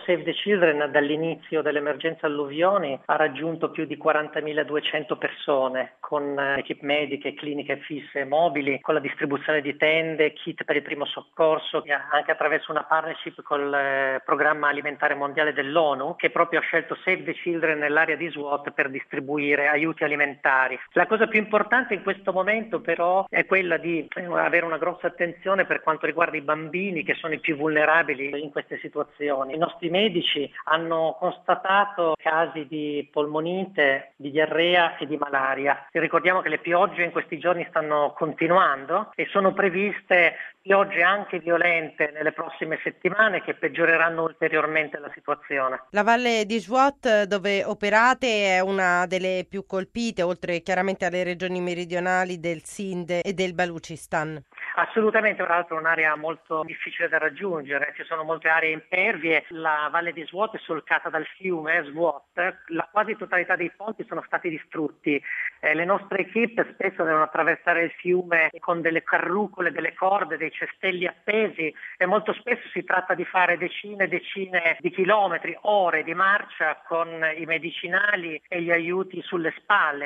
Save the Children dall'inizio dell'emergenza alluvioni ha raggiunto più di 40.200 persone con equip mediche, cliniche fisse e mobili, con la distribuzione di tende, kit per il primo soccorso, anche attraverso una partnership col Programma Alimentare Mondiale dell'ONU, che proprio ha scelto Save the Children nell'area di SWAT per distribuire aiuti alimentari. La cosa più importante in questo momento però è quella di avere una grossa attenzione per quanto riguarda i bambini, che sono i più vulnerabili in queste situazioni. I nostri medici hanno constatato casi di polmonite, di diarrea e di malaria. E ricordiamo che le piogge in questi giorni stanno continuando e sono previste piogge anche violente nelle prossime settimane che peggioreranno ulteriormente la situazione. La Valle di Swat, dove operate, è una delle più colpite, oltre chiaramente alle regioni meridionali del Sindh e del Baluchistan. Assolutamente, tra l'altro è un'area molto difficile da raggiungere, ci sono molte aree impervie, la Valle di Swat è solcata dal fiume Swat, la quasi totalità dei ponti sono stati distrutti, le nostre equip spesso devono attraversare il fiume con delle carrucole, delle corde, dei cestelli appesi e molto spesso si tratta di fare decine e decine di chilometri, ore di marcia con i medicinali e gli aiuti sulle spalle.